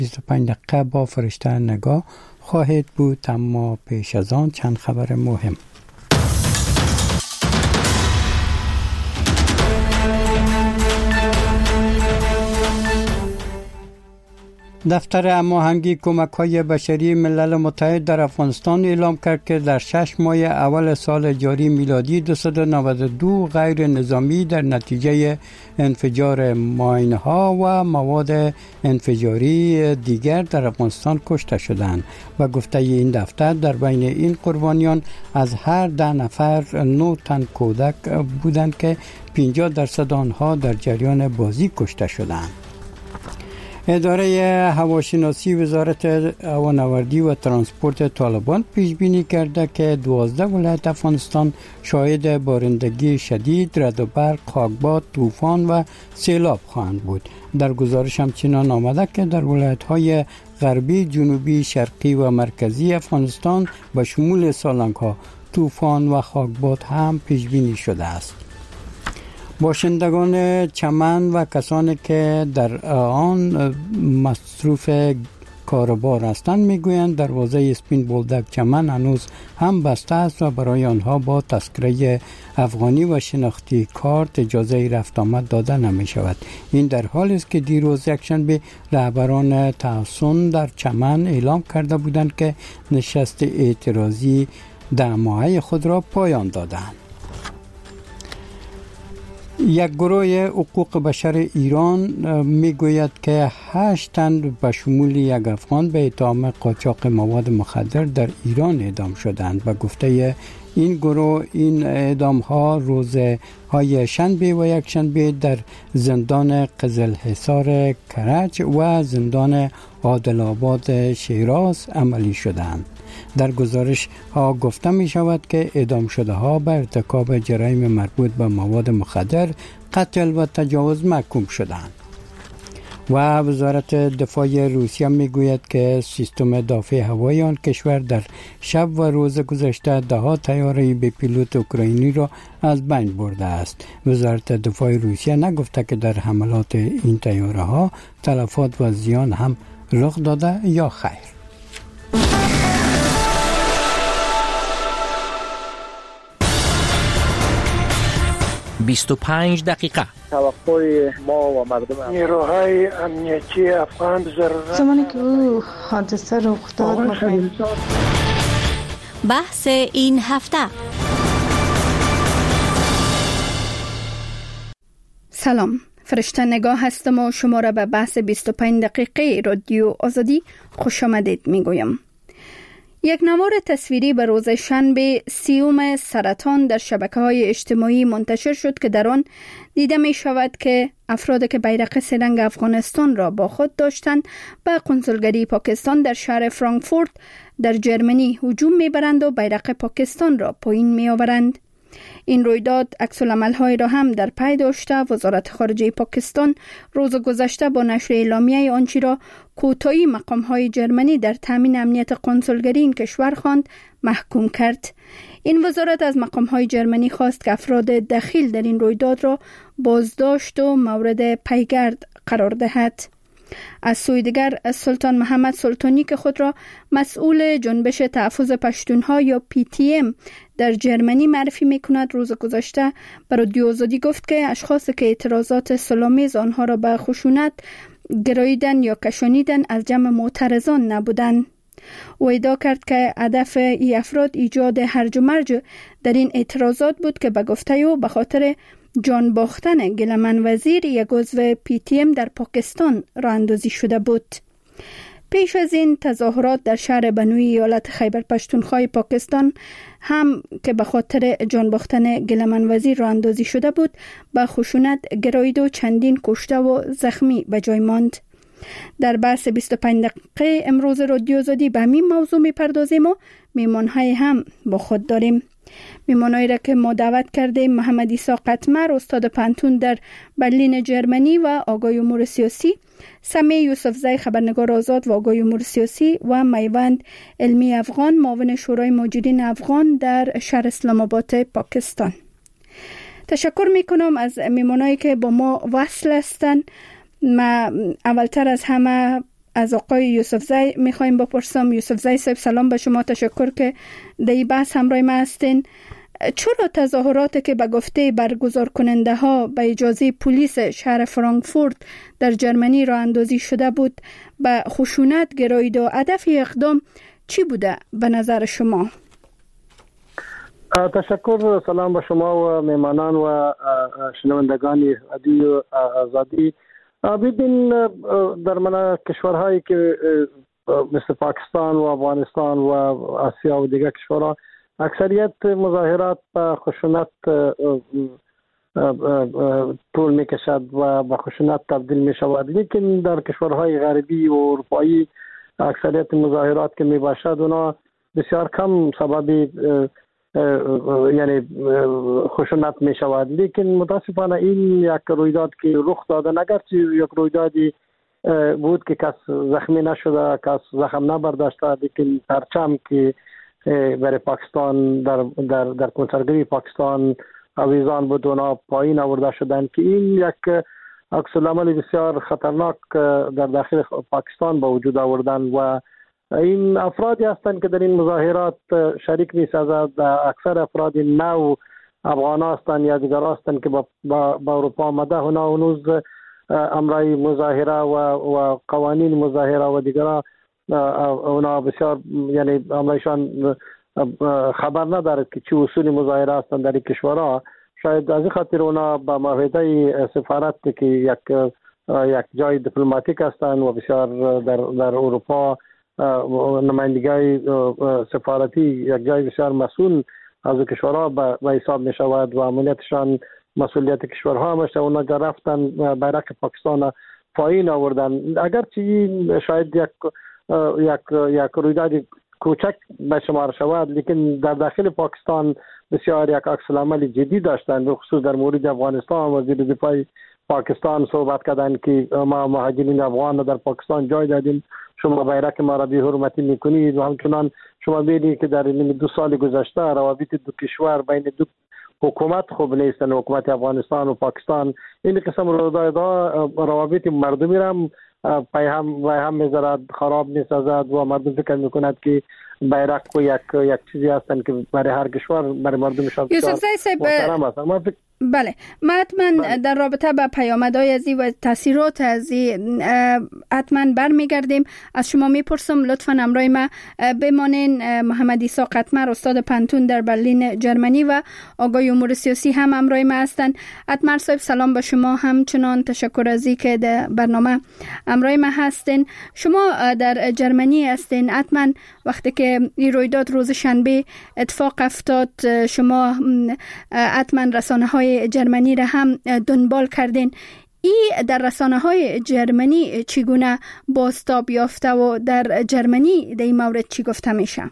25 دقیقه با فرشته نگاه خواهد بود، اما پیش از آن چند خبر مهم. دفتر هماهنگی کمک‌های بشری ملل متحد در افغانستان اعلام کرد که در 6 ماه اول سال جاری میلادی 292 غیر نظامی در نتیجه انفجار ماین‌ها و مواد انفجاری دیگر در افغانستان کشته شدند و گفته این دفتر در بین این قربانیان از هر 10 نفر 9 تن کودک بودند که 50% آنها در جریان بازی کشته شدند. اداره هواشناسی وزارت هوانوردی و ترانسپورت طالبان پیش بینی کرده که 12 ولایت افغانستان شاهد بارندگی شدید، رعد و برق، خاکباد، طوفان و سیلاب خواهند بود. در گزارش همچنان آمده که در ولایت‌های غربی، جنوبی، شرقی و مرکزی افغانستان به شمول سالنگ‌ها، طوفان و خاکباد هم پیش بینی شده است. باشندگان چمن و کسانی که در آن مصروف کاروبار هستند میگویند دروازه اسپین بولدک چمن هنوز هم بسته است و برای آنها با تذکره افغانی و شناختی کارت اجازه رفت آمد داده نمی شود. این در حالی است که دیروز یکشنبه رهبران تحصن در چمن اعلام کرده بودند که نشست اعتراضی 10 ماهه خود را پایان دادند. یک گروه حقوق بشر ایران میگوید که 8 تن به شمول یک افغان به اتهام قاچاق مواد مخدر در ایران اعدام شدند و گفته این گروه این اعدام ها روزهای شنبه و یک شنبه در زندان قزلحصار کرج و زندان عادل آباد شیراز عملی شدند. در گزارش ها گفته می شود که اعدام شده ها به ارتکاب جرایم مربوط به مواد مخدر، قتل و تجاوز محکوم شدند. و وزارت دفاع روسیه می گوید که سیستم دفاع هوایی آن کشور در شب و روز گذشته 10 طیاره به پیلوت اوکراینی را از بین برده است. وزارت دفاع روسیه نگفته که در حملات این طیاره ها تلفات و زیان هم رخ داده یا خیر. 25 دقیقه. توقع ما و مردم نیروهای امنیتی افغان ضرورت زمانی که او حادثه رخ داد بحث این هفته. سلام، فرشته نگاه هستم و شما را به بحث 25 دقیقه رادیو آزادی خوش آمدید میگویم. یک نوار تصویری به روز شنبه 30 سرطان در شبکه‌های اجتماعی منتشر شد که در آن دیده می شود که افرادی که بیرق سه‌رنگ افغانستان را با خود داشتند به قنصلگری پاکستان در شهر فرانکفورت در جرمنی هجوم می‌برند و بیرق پاکستان را پایین می‌آورند. این رویداد عکس‌العمل‌های را هم در پی داشته وزارت خارجه پاکستان روز گذشته با نشر اعلامیه آنچه را کوتاهی مقام‌های جرمنی در تامین امنیت قنصلگری این کشور خواند محکوم کرد. این وزارت از مقام‌های جرمنی خواست که افراد دخیل در این رویداد را بازداشت و مورد پیگرد قرار دهد. از سوی دیگر سلطان محمد سلطانی که خود را مسئول جنبش تحفظ پشتونها یا PTM در جرمنی معرفی می‌کند روز گذشته بر رادیو آزادی گفت که اشخاصی که اعتراضات صلح‌آمیز آنها را به خشونت گراییدن یا کشانیدن از جمع معترضان نبودند. او ادعا کرد که هدف این افراد ایجاد هرج و مرج در این اعتراضات بود که به گفته او به خاطر جان باختن گلمن وزیر یک عضو PTM در پاکستان راه اندازی شده بود. پیش از این تظاهرات در شهر بنوی ایالت خیبر پشتونخوا پاکستان هم که به خاطر جان باختن گلمن وزیر راه اندازی شده بود به خشونت گرایید و چندین کشته و زخمی به جای ماند. در بحث 25 دقیقه امروز رادیو آزادی به همین موضوع میپردازیم و میمانهای هم با خود داریم. میمانایی را که ما دعوت کردیم محمد عیسی قطمر استاد پانتون در برلین جرمنی و آگاه امور سیاسی، سمیع یوسفزی خبرنگار آزاد و آگاه امور سیاسی و میوند علمی افغان معاون شورای مهاجرین افغان در شهر اسلام آباد پاکستان. تشکر میکنم از میمانایی که با ما وصل هستند. ما اولتر از همه از آقای یوسفزی میخوایم بپرسم. یوسفزی صاحب سلام، به شما تشکر که در این بحث همراه ما هستین. چرا تظاهراتی که به گفته برگزار کننده ها به اجازه پلیس شهر فرانکفورت در جرمنی راه اندازی شده بود به خشونت گرایید و هدف اقدام چی بوده به نظر شما؟ تشکر. سلام به شما و میمانان و شنوندگان رادیو آزادی. ببین، در من کشورهایی که مثل پاکستان و افغانستان و آسیا و دیگر کشورها اکثریت مظاهرات به خشونت طول میکشد و به خشونت تبدیل می شود. لیکن در کشورهای غربی و اروپایی اکثریت مظاهرات که می باشد اونا بسیار کم سبب یعنی خشونت می شود. لیکن متاسفانه این یک رویداد که رخ داده، اگرچه یک رویدادی بود که کس زخمی نشده، کس زخم نبرداشته، لیکن پرچم که برای پاکستان در کنسرگری پاکستان آویزان بود اونا پایین آورده شدن که این یک عکس العمل بسیار خطرناک در داخل پاکستان به وجود آوردن و این افرادی هستند که در این مظاهرات شریک می‌سازند. اکثر افراد نو افغان هستند یا دیگر هستند که با اروپا آمده، اونا هنوز امرای مظاهره و قوانین مظاهره و دیگر اونا بسیار یعنی امرایشان خبر ندارد که چه اصول مظاهره هستند در این کشورها. شاید از این خاطر اونا با معاهده سفارت که یک جای دیپلماتیک هستند و بسیار در اروپا نمایندگی سفارتی یک جای بسیار مسئول از کشورها به حساب می شود و امنیتشان مسئولیت کشورها همشه. اونا رفتن بیرق پاکستان پایین آوردن. اگرچه این شاید یک رویداد کوچک به شمار شود، لیکن در داخل پاکستان بسیار یک عکس العمل جدی داشتند. به خصوص در مورد افغانستان وزیر دفاع پاکستان صحبت کردند که ما مهاجرین افغان در پاکستان جای دادیم، شما بیرق ما را بی حرمتی میکنید و همچنان شما ببینید که در 2 سال گذشته روابط دو کشور بین دو حکومت خوب نیستن، حکومت افغانستان و پاکستان. این قسم روابط مردمی را هم میذارد، خراب میسازد و مردم فکر میکند که بیرق و یک چیزی هستن که برای هر کشور برای مردمشان محترم هستن. بله، من حتما در رابطه با پیامدهای ازی و تاثیرات ازی حتما برمیگردیم. از شما میپرسم لطفا همراه ما بمانین. محمد عیسی قطمر استاد پانتون در برلین جرمنی و آقای امور سیاسی هم همراه ما هستند. قطمر صاحب سلام به شما، همچنان تشکر ازی که در برنامه همراه ما هستین. شما در جرمنی هستین، حتما وقتی که این رویداد روز شنبه اتفاق افتاد شما حتما رسانه‌های جرمنی را هم دنبال کردین. این در رسانه‌های جرمنی چگونه بازتاب یافته و در جرمنی در این مورد چی گفته میشه؟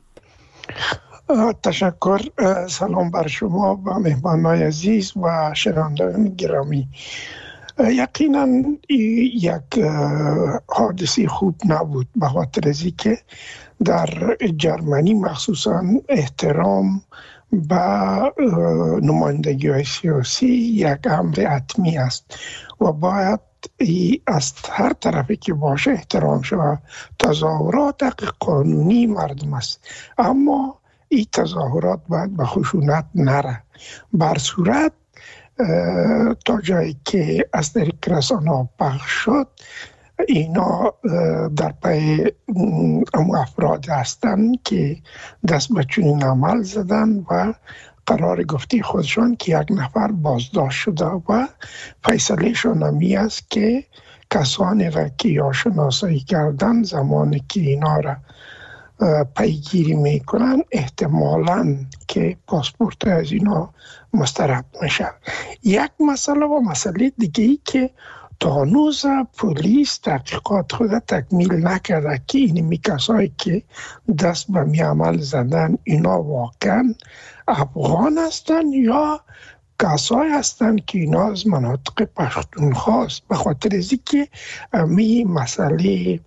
تشکر. سلام بر شما و مهمانان عزیز و شنوندگان گرامی. یقینا یک حادثه خوب نبود، به خاطر از اینکه در جرمنی مخصوصا احترام با نمایندگی سیاسی یک امر حتمی است و باید از هر طرفی که باشه احترام شود. تظاهرات حق قانونی مردم است، اما این تظاهرات باید به خشونت نره. بر صورت تا جایی که از طریق رسانه‌ها پخش شد اینا در پی افراد هستند که دست به چنین عمل زدن و قرار گفته خودشان که یک نفر بازداشت شده و فیصله شان همی است که کسانی را که یا شناسایی کردن زمانی که اینا را پیگیری میکنن احتمالاً که پاسپورت از اینا مسترد میشه. یک مسئله و مسئله دیگه ای که تا هنوز پلیس تحقیقات خود تکمیل نکرده که اینمی کسایی که دست به می عمل زدن اینا واقعا افغان هستن یا کسایی هستن که اینا از مناطق پشتونخوا است. به خاطر از اینکه می مسئله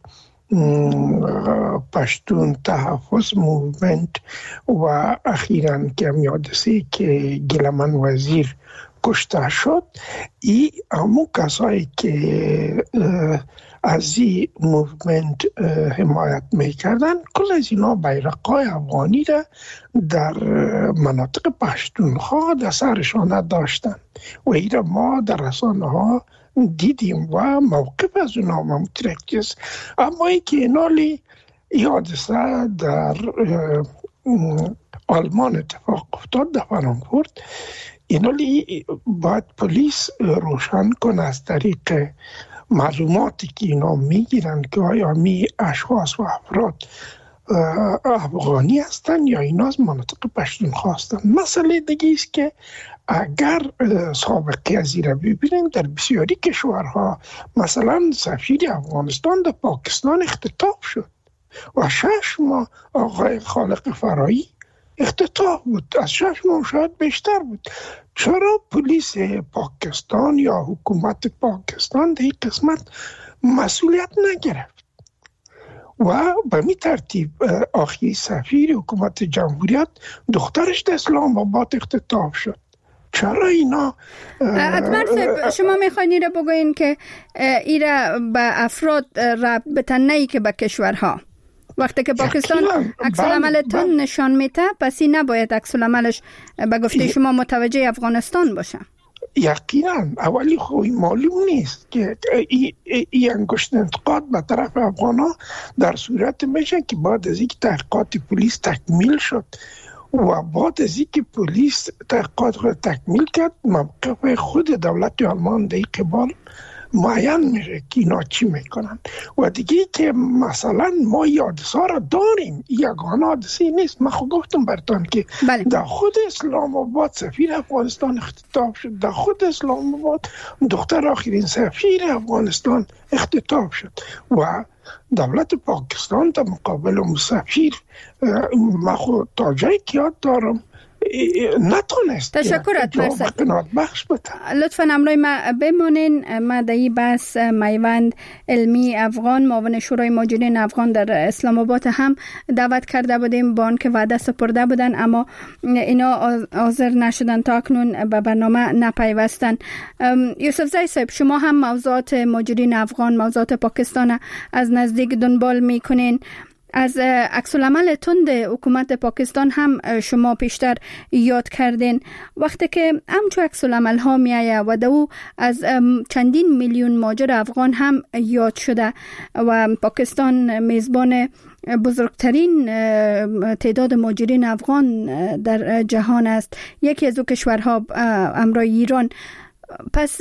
پشتون تحفظ موومنت و اخیراً که میادسی که گلمن وزیر کشته شد، ای همون کسایی که از این موومنت حمایت میکردن. کل از اینا بیرقای افغانی را در مناطق پشتونخوا در سرشان داشتن و ایره ما در رسانه ها دیدیم و موقف از اونا مترکز است. اما ای که اینالی حادثه در آلمان اتفاق افتاد، در فرانکفورت، اینالی باید پلیس روشن کنه از طریق معلوماتی که اینا میگیرن که آیا می اشخاص و افراد افغانی هستن یا اینا از مناطق پشتونخوا هستن. مسئله دیگه است که اگر سابقه از این را ببینیم، در بسیاری کشورها مثلا سفیر افغانستان در پاکستان اختطاف شد و 6 ماه آقای خالق فرایی اختطاف بود، از 6 ماه شاید بیشتر بود. چرا پلیس پاکستان یا حکومت پاکستان در این قسمت مسئولیت نگرفت؟ و به می ترتیب آخی سفیر حکومت جمهوریت دخترش در اسلام آباد اختطاف شد. چرا اینا اتمر صاحب، شما میخواین را بگوین که ایره به افراد ربط نهی که به کشورها، وقتی که پاکستان عکس العملتون نشان میده، پس این نباید عکس العملش به گفته شما متوجه افغانستان باشه؟ یقینا. اولی خوی معلوم نیست که این انگشت انتقاد به طرف افغانا در صورت میشه که بعد از اینکه تحقیقات پلیس تکمیل شد و بعد از اینکه پلیس تحقیقات خود تکمیل کرد، موقف خود دولت آلمان در این قبال معین میشه که اینا چی میکنن. و دیگه که مثلا ما حادثه را داریم، یگانه حادثه نیست. من خود گفتم برتان که در خود اسلام آباد سفیر افغانستان اختطاف شد، در خود اسلام آباد دختر آخرین سفیر افغانستان اختطاف شد و دولت پاکستان در مقابل مسافر، من خود تا جایی که یاد دارم نتونست. تشکر اتمر صاحب. لطفاً امروی ما بمانین. ما در این بحث میوند علمی افغان، معاون شورای مهاجرین افغان در اسلام آباد هم دعوت کرده بودیم، با آن که وعده سپرده بودن اما اینا حاضر نشدن، تا اکنون به برنامه نپیوستن. یوسف زی صاحب، شما هم موضوعات مهاجرین افغان، موضوعات پاکستان از نزدیک دنبال میکنین. از عکس العمل تند حکومت پاکستان هم شما پیشتر یاد کردین. وقتی که همچو عکس العمل ها می آید و دو از چندین میلیون مهاجر افغان هم یاد شده و پاکستان میزبان بزرگترین تعداد مهاجرین افغان در جهان است، یکی از او کشورها همراه ایران. پس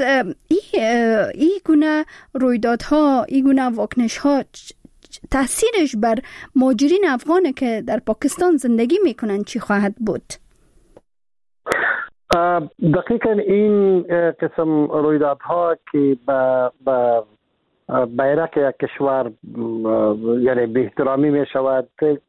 این گونه رویدادها، این گونه واکنش‌ها تأثیرش بر مهاجرین افغان که در پاکستان زندگی میکنن چی خواهد بود؟ دقیقاً این قسم رویدادها که به بیرق یک کشور یعنی به احترامی می شود،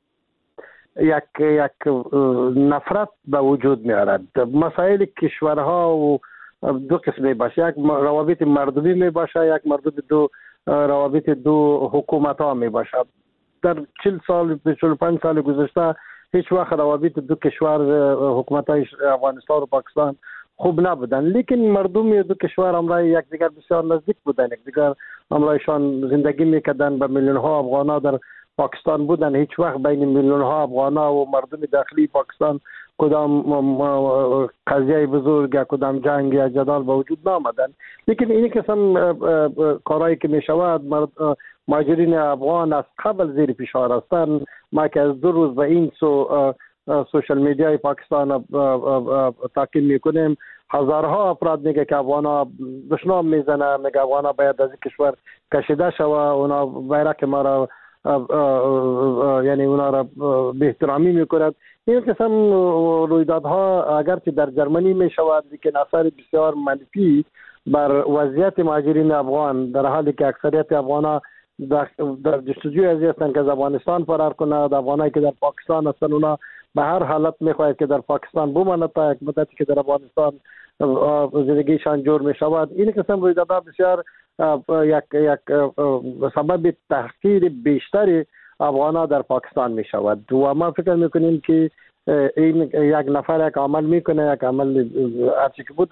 یک نفرت به وجود می آورد. مسائل کشورها و دو قسمی باشه، یک روابط مردمی می باشه، یک روابط دو حکومت ها می باشد. در 40 سال 45 سال گذشته هیچ وقت روابط دو کشور، حکومت های افغانستان و پاکستان خوب نبودن، لیکن مردم دو کشور همراه یکدیگر بسیار نزدیک بودن، یکدیگر همراهشان زندگی میکردن. به میلیون ها افغان ها در پاکستان بودن. هیچ وقت بین میلیون ها افغان ها و مردم داخلی پاکستان کدام قضیه بزرگ یا کدام جنگ یا جدال به وجود نامدن. لیکن این قسم کارهایی که می شود، مهاجرین افغان از قبل زیر فشار هستند. ما که از 2 روز به این سوشل میدیای پاکستان تعقیب میکنیم، هزارها افراد میگه که افغانا دشنام میزنه، میگه افغانا باید از کشور کشیده شوه، اونا بیرق ما را یعنی اونا را به احترامی میکند. این قسم رویدادها اگرچه در جرمنی می شود، لیکن اثر بسیار منفی بر وضعیت مهاجرین افغان، در حالی که اکثریت افغان‌ها در جستجوی ازی هستند که از افغانستان فرار کنند. افغانایی که در پاکستان هستند اونا به هر حالت میخواهند که در پاکستان بمانند تا یک مدتی که در افغانستان زندگیشان جور می شود. این قسم رویدادها بسیار یک سبب تحقیر بیشتری افغان‌ها در پاکستان می شود و ما فکر میکنیم که این یک نفر یک عمل میکنه، یک عمل هرچی که بودن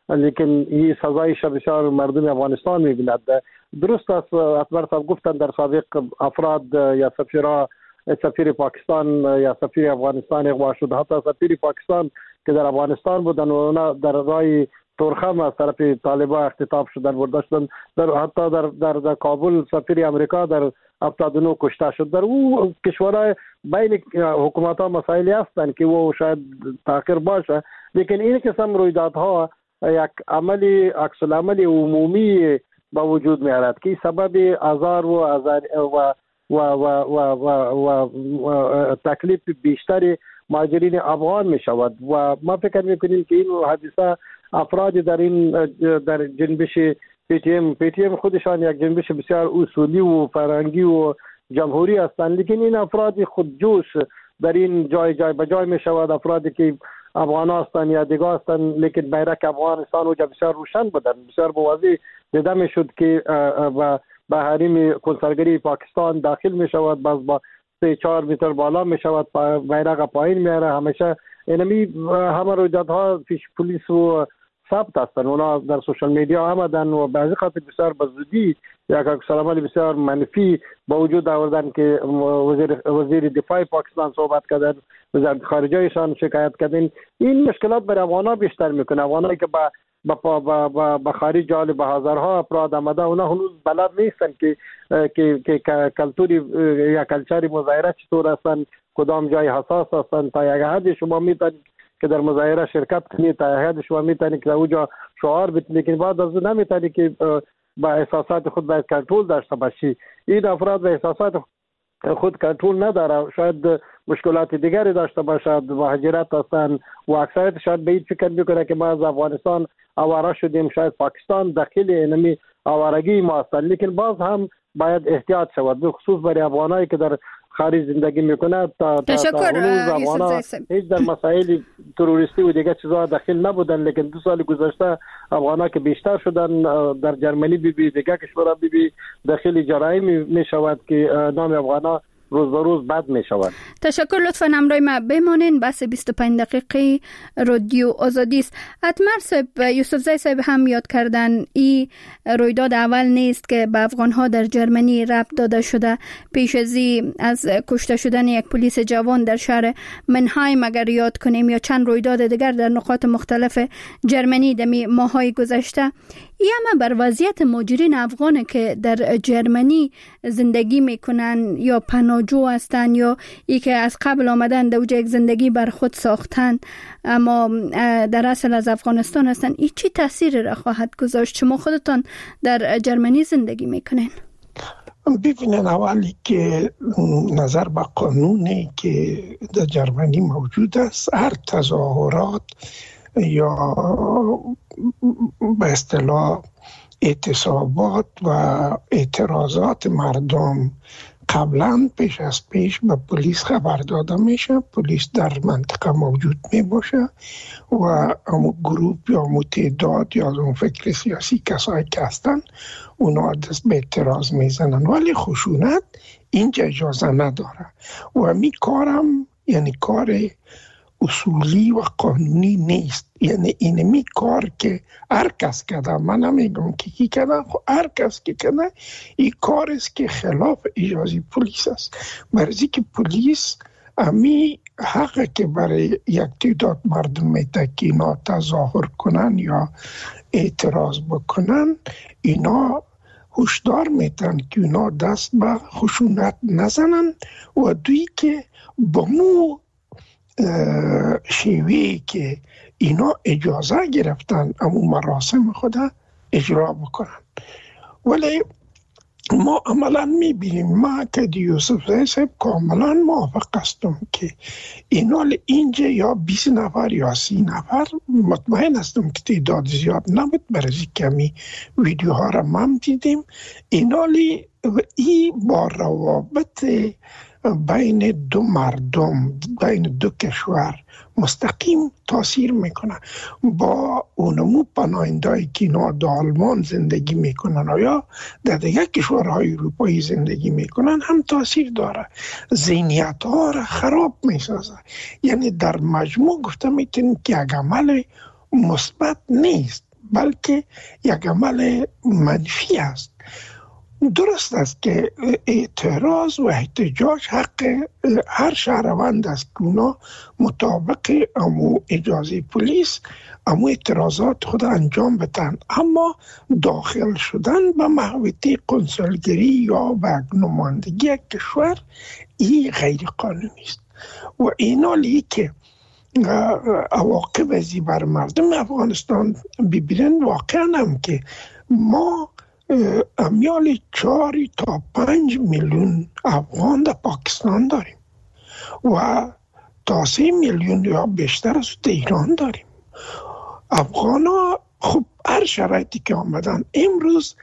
لیکن این سزایش بسیار مردم افغانستان می‌بیند. درست است اکبر صاحب گفتن در سابق افراد یا سفیر پاکستان یا سفیر افغانستان اغوا شد، حتی سفیر پاکستان که در افغانستان بودن و اونا در رای تورخم از طرف طالبان اختطاف شدن، برده شدن. حتی در کابل سفیر امریکا در 79 کشته شد. در او کشورهای بین حکومت ها مسائلی هستند که او شاید تاخیر باشه، لیکن این قسم رویدادها یک عملی عکس العمل عمومی با وجود میارد که سبب آزار و تکلیف بیشتر مهاجرین افغان می شود. و ما فکر میکنیم که این حادثه افرادی در جنبش پی تی ام خودشان یک جنبش بسیار اصولی و فرهنگی و جمهوری هستند، لیکن این افراد خودجوش در این جای به جای می شود. افرادی که افغان هستند یا دیگه هستند، لیکن بیرق افغانستان و بسیار روشن بودن، بسیار بوازی دیده می شد که به حریم کنسرگری پاکستان داخل می شود، باز با 3-4 متر بالا می شود، بیرق پایین میاره. همیشه اینمی همه رویدادها پیش پلیس و ثبت هستند، اونا در سوشال میدیا آمدن و بعضی خاطر بسیار بزودی یک عکس‌العمل بسیار منفی با وجود آوردن که وزیر دفاع پاکستان صحبت کردن، وزارت خارجه‌شان شکایت کردن. این مشکلات برای افغان‌ها بیشتر میکنه. افغانایی که با خارج جالب هزارها افراد آمده، اونا هنوز بلد نیستن که کلتوری یا کلچری مظاهره چطور هستن، کدام جای حساس هستن. تا یک حد شما میتونید که در مظاهره شرکت کنید، تا یک حد شما میتونید که اونجا شعار بدید، لیکن بعد از اون نمیتونید که با احساسات خود باید کنترل داشته باشی. این افراد به احساسات خود کنترل نداره، شاید مشکلات دیگری داشته باشد، مهاجرت هستند و اکثریت شاید به این فکر میکنه که ما از افغانستان آواره شدیم، شاید پاکستان داخل اینمی آوارگی ما هستند. لیکن باز هم باید احتیاط شود، به خصوص برای افغانایی که در خارج زندگی میکنه. تشکر هیچ در مسائل تروریستی و دیگه چیزها داخل نبودن، لیکن 2 سال گذشته افغانا که بیشتر شدن در جرمنی دیگه کشورها داخل جرایم میشود که نام افغانا روز به روز بد می شود. تشکر. لطفاً همراه ما بمانین. بحث 25 دقیقه رادیو آزادی است. اتمر صاحب، یوسف زی صاحب هم یاد کردن این رویداد اول نیست که به افغان‌ها در جرمنی ربط داده شده. پیش از کشته شدن یک پلیس جوان در شهر منهایم اگر یاد کنیم، یا چند رویداد دیگر در نقاط مختلف جرمنی در ماه‌های گذشته، همه بر وضعیت مهاجرین افغان که در جرمنی زندگی میکنن یا پناهجو هستن یا ای که از قبل آمدن در یک زندگی بر خود ساختن اما در اصل از افغانستان هستن، این چی تاثیر را خواهد گذاشت؟ شما خودتان در جرمنی زندگی میکنین. ببینن اولی که نظر به قانونی که در جرمنی موجود است، هر تظاهرات یا به اصطلاح اعتصابات و اعتراضات مردم قبلا پیش به پلیس خبر داده میشه. پلیس در منطقه موجود می باشه و امو گروپ یا امو تعداد یا اون فکر سیاسی کسایی که هستن اونا دست به اعتراض میزنن، ولی خشونت اینجا اجازه نداره. و امی کارم یعنی کار اصولی و قانونی نیست. یعنی اینمی کار که هر کس کرده، من نمیگم که کی کرده، هر کس که کرده این کار است که خلاف اجازه پلیس است. برای که پلیس امی حقه که برای یک تعداد مردم میده که اینا تظاهر کنن یا اعتراض بکنن، اینا هشدار میتن که اینا دست به خشونت نزنن و دوی که با مو شیوهی که اینا اجازه گرفتن امو مراسم خدا اجرا بکنن. ولی ما عملا میبینیم، ما که یوسف زی صاحب کاملا موافق هستم که اینا اینجا یا 20 نفر یا 30 نفر، مطمئن هستم که تعداد زیاد نبود، برای کمی ویدیوها را ما دیدیم. اینا ای با روابط بین دو مردم، بین دو کشور مستقیم تاثیر میکنه. با اونمو پناهنده‌ای که اینا در آلمان زندگی میکنن یا در دیگه کشورهای اروپایی زندگی میکنن هم تاثیر داره. ذهنیت ها را خراب میسازه. یعنی در مجموع گفته میتونیم که یک عمل مثبت نیست، بلکه یک عمل منفی است. درست است که اعتراض و احتجاج حق هر شهروند است که اونا مطابق امو اجازه پلیس امو اعتراضات خود انجام بدن، اما داخل شدن به محوطه قنصلگری یا به نمایندگی یک کشور این غیر قانونی است و اینا که عواقب ازی بر مردم افغانستان ببینن. واقعا هم که ما امیال 4 تا 5 میلیون افغان در پاکستان داریم و تا 3 میلیون یا بیشتر از ایران داریم. افغان ها خب هر شرایطی که آمدن امروز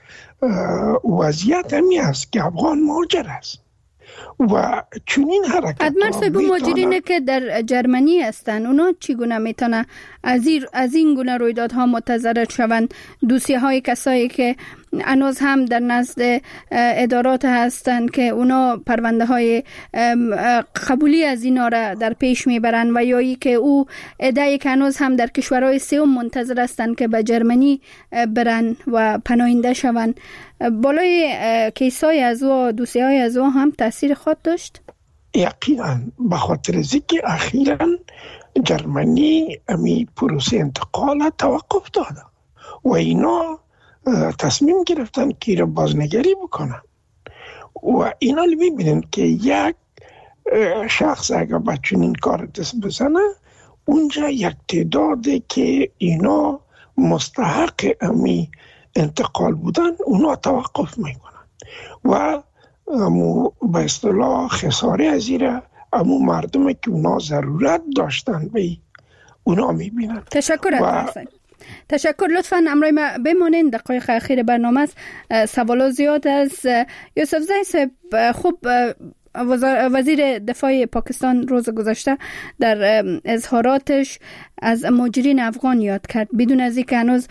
وضعیت همی است که افغان مهاجر است و چنین حرکت ادمر صاحب مهاجرینه که در جرمنی هستن اونا چگونه میتونه از این گونه رویدادها متضرر شوند؟ دوسیه های کسایی که هنوز هم در نزد ادارات هستند که اونا پرونده های قبولی از اینا را در پیش میبرن و یا ای که او ادعی که هنوز هم در کشورهای سوم منتظر هستند که به جرمنی برن و پناهنده شوند، بالای کیسای از او دوسیه های از او هم تاثیر خود داشت؟ یقینا، به خاطر اینکه اخیراً جرمنی امی پروسه انتقال توقف داده و اینا تصمیم گرفتن که را بازنگری بکنن و اینا میبینن که یک شخص اگر به چنین کار دست بزنه اونجا یک تعدادی که اینا مستحق امی انتقال بودن اونا توقف میکنن و به اصطلاح خساره ازیره امو مردم که اونا ضرورت داشتن به اونا میبینن. تشکر تشکر. لطفاً امروی ما بمانین، دقایق اخیر برنامه است. سوالات زیاد از یوسف زی صاحب. خوب وزیر دفاع پاکستان روز گذشته در اظهاراتش از مهاجرین افغان یاد کرد، بدون از اینکه هنوز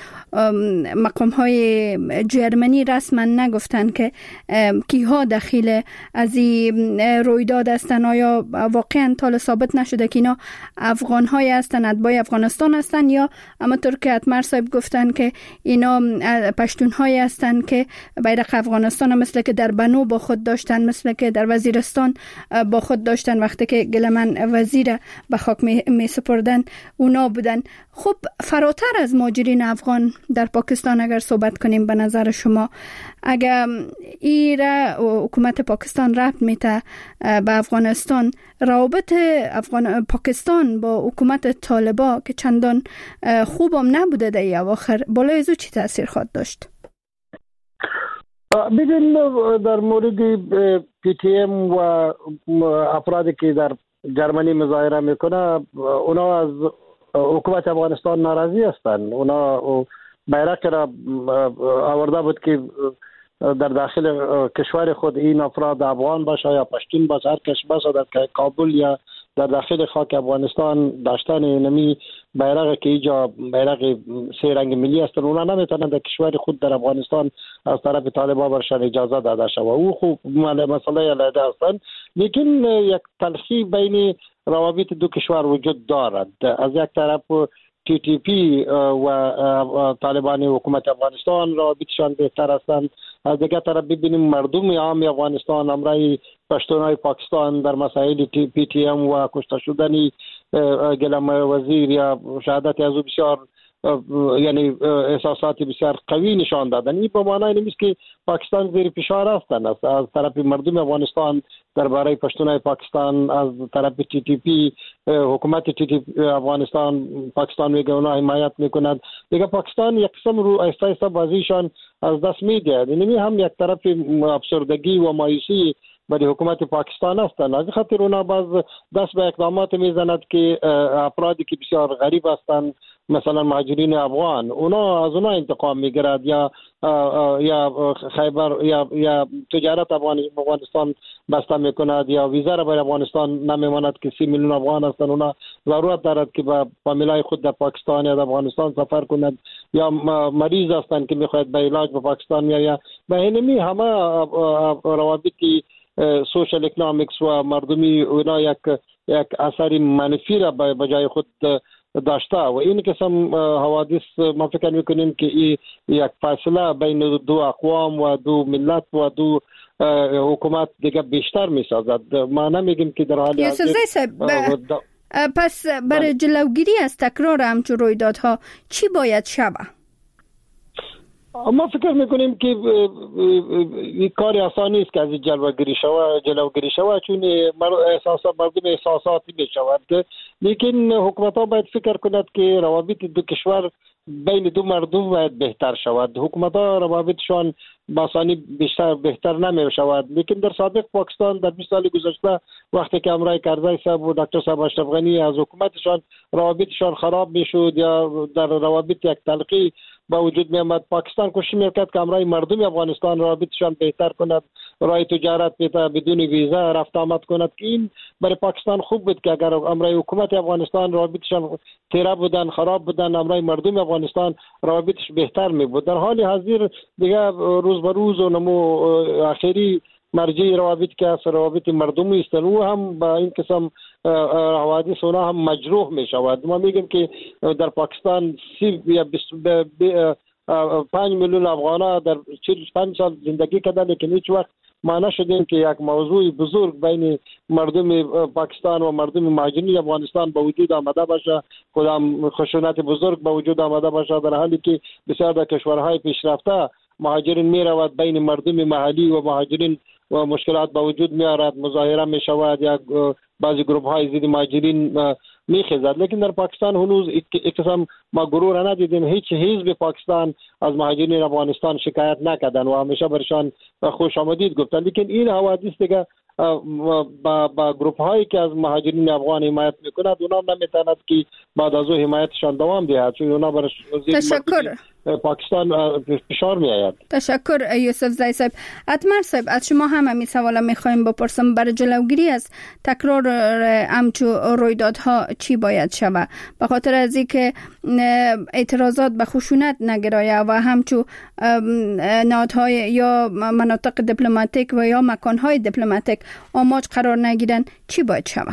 مقام‌های جرمنی رسما نگفتن که کیها دخیل از این رویداد هستن. آیا واقعا تا ثابت نشده که اینا افغان‌های هستن، اتباع افغانستان هستن، یا همونطور که اتمر صاحب گفتن که اینا پشتون‌های هستن که بیرق افغانستان مثل که در بنو با خود داشتن، مثل که در وزیرستان با خود داشتن وقتی که گلمن وزیر به خاک می سپردن اونا بودن. خب فراتر از مهاجرین افغان در پاکستان اگر صحبت کنیم، به نظر شما اگر ایره حکومت پاکستان ربط میته به افغانستان، روابط پاکستان با حکومت طالبا که چندان خوبم نبوده در اواخر، بالای ازو چی تاثیر خواهد داشت؟ ببین در مورد پی تی ام و افرادی که در جرمنی مظاهره میکنه اونا از حکومت افغانستان ناراضی هستند. اونا بیرق را آورده بود که در داخل کشور خود این افراد افغان باشه یا پشتون باشه، هر کس باشه در کابل یا در داخل خاک افغانستان داشتن نمی بیرق که اینجا بیرق سه رنگ ملی است، اونا نمیتونن در کشور خود در افغانستان از طرف طالبان برشان اجازه داده شود. او خوب مسئله علیحده هستند، لیکن یک تلخی بین روابط دو کشور وجود دارد. از یک طرف تی تی پی و طالبان حکومت افغانستان روابطشان بهتر هستند، از دیگر طرف ببینیم مردم عام افغانستان همراه پشتونای پاکستان در مسائل پی تی ام و کشته شدن گلم وزیر یا شهادت از او بسیار یعنی احساسات بسیار قوی نشان دادن. این به معنای نیست که پاکستان زیر فشار هستند. از طرف مردم افغانستان درباره پشتونای پاکستان، از طرف تی تی پی حکومت تی تی پی افغانستان پاکستان میگه اونا حمایت میکند، دیگه پاکستان یک قسم رو آهسته آهسته بازیشان از دست میده. یعنی هم یک طرف افسردگی و مایوسی برای حکومت پاکستان هستند. از خاطر اونا باز دست به اقدامات میزند که افرادی که بسیار غریب هستند، مثلا مهاجرین افغان، اونا از اونا انتقام میگیرد یا خیبر یا تجارت افغانستان بسته میکند یا ویزا را برای افغانستان نمیماند که 30 میلیون افغان هستند. اونا ضرورت دارد که با فامیلای خود در پاکستان یا در افغانستان سفر کند، یا مریض هستند که میخواهد به علاج به پاکستان یا به اینمی همه روابطی سوشل اکنامیکس و مردمی اونا یک اثر منفی را به جای خود داشته و این قسم حوادث ما فکر میکنیم که یک فاصله بین دو اقوام و دو ملت و دو حکومت دیگه بیشتر میسازد. ما نمیگیم که در حال حاضر پس برای جلوگیری از تکرار همچون رویدادها چی باید شود؟ ما فکر میکنیم که این کار آسانی است که از جلوگیری شود چون مردم احساساتی میشود، لیکن حکومت ها باید فکر کند که روابط دو کشور بین دو مردم باید بهتر شود. حکومت ها روابطشان آسانی بهتر نمی شود، لیکن در سابق پاکستان در 20 سال گذشته وقتی که امرای کرزی صاحب و دکتر صاحب اشرف غنی از حکومتشان روابطشان خراب میشد یا در روابط یک تلقی با وجود می آمد، پاکستان کوشش میکرد که امرای مردم افغانستان روابطشان بهتر کند، راه تجارت بدون ویزا رفت آمد کند که این برای پاکستان خوب بود که اگر امرای حکومت افغانستان روابطشان تیره بودن خراب بودن، امرای مردم افغانستان روابطش بهتر می بود. در حال حاضر دیگه روز به روز و نمو اخیری مرجع روابط که از روابط مردمی است و هم با این قسم حوادث اونا هم مجروح می شود. ما میگیم که در پاکستان 5 میلیون افغان در 45 سال زندگی کردن، لیکن هیچ وقت ما نشدیم که یک موضوع بزرگ بین مردم پاکستان و مردم مهاجرین افغانستان به وجود آمده باشه، کدام خشونت بزرگ به وجود آمده باشه، در حالی که بسیار در کشورهای پیشرفته مهاجرین می رود بین مردم محلی و مهاجرین و مشکلات به وجود می آورد، مظاهره می شود یا بعضی گروه های ضد مهاجرین می خیزد. لیکن در پاکستان هنوز یک قسم ما گرور ندیدیم، هیچ حزب پاکستان از مهاجرین افغانستان شکایت نکردن و همیشه برشان خوش آمدید گفتن. لیکن این حوادث دیگه با گروه هایی که از مهاجرین افغان حمایت میکند اونا نمیتواند که بعد از او حمایتشان دوام دهد، چون اونا برای تشکر پاکستان فشار می آید. تشکر یوسف زی صاحب. اتمر صاحب از شما هم همین سوالا میخوایم بپرسم، برای جلوگیری از تکرار همچو رویدادها چی باید شود؟ به خاطر از اینکه اعتراضات به خشونت نگرایه و همچو نهادهای یا مناطق دیپلماتیک و یا مکانهای دیپلماتیک آماج قرار نگیرن چی باید شود؟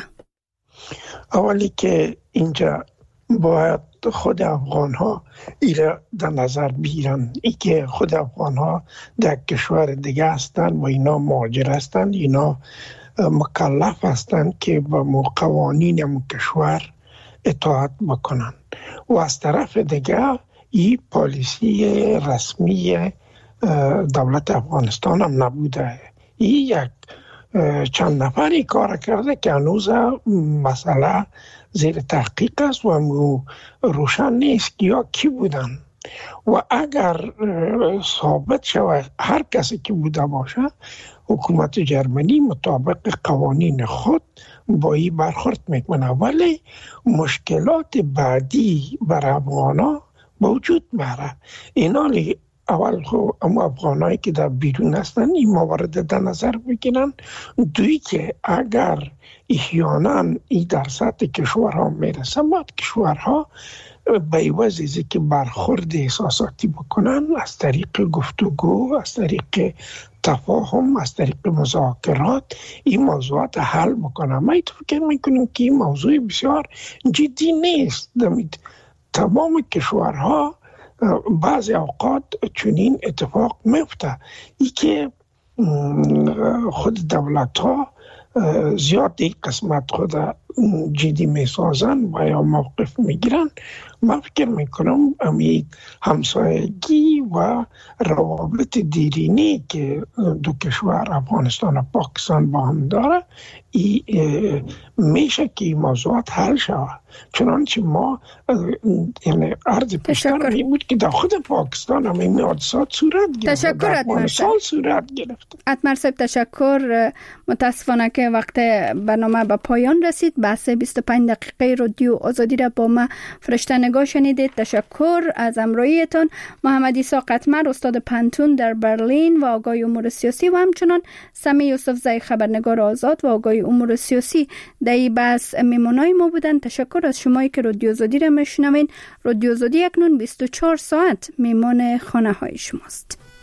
اولی که اینجا باید خود افغان ها ایره در نظر بگیرن، ای که خود افغان ها در کشور دیگه هستن و اینا مهاجر هستن، اینا مکلف هستن که به قوانین کشور اطاعت بکنن و از طرف دیگه این پالیسی رسمی دولت افغانستان هم نبوده. این یک چند نفری کار کرده که هنوز مسئله زیر تحقیق است و روشن نیست که یا کی بودن و اگر ثابت شود هر کسی که بوده باشه حکومت جرمنی مطابق قوانین خود با این برخورد میکنه، ولی مشکلات بعدی بر افغانا وجود میاره. اینا اول اما افغانایی که در بیرون هستن این موارد در نظر بگیرن، دوی که اگر احیانا این در سطح کشورها میرسه باید کشورها به عوض از که برخورد احساساتی بکنن از طریق گفتگو، از طریق تفاهم، از طریق مذاکرات این موضوعات حل بکنن. ما فکر میکنیم که این موضوع بسیار جدی نیست. تمام کشورها بعضی اوقات چنین اتفاق میفته، ای که خود دولت ها زیاد این قسمت خود جدی میسازن و یا موقف میگیرن. من فکر میکنم امی همسایگی و روابط دیرینی که دو کشور افغانستان و پاکستان با هم داره میشه که این موضوعات حل شود. چنانچه ما یعنی عرض پیشتر می بود که در خود پاکستان هم این حادثات صورت گرفت، تشکر افغانستان صورت گرفت. اتمر صاحب تشکر. متاسفانه که وقت برنامه به پایان رسید. بحث 25 دقیقه رادیو آزادی را با ما فرشته نگاه شنیدید. تشکر از همراهیتان. محمد عیسی قطمر استاد پنتون در برلین و آگاه امور سیاسی و همچنان سمی یوسف زی خبرنگار آزاد و آگاه امور سیاسی در این بحث میمونای ما بودن. تشکر از شمایی که رادیو آزادی را میشنوین. رادیو آزادی اکنون 24 ساعت میمان خانه های شماست.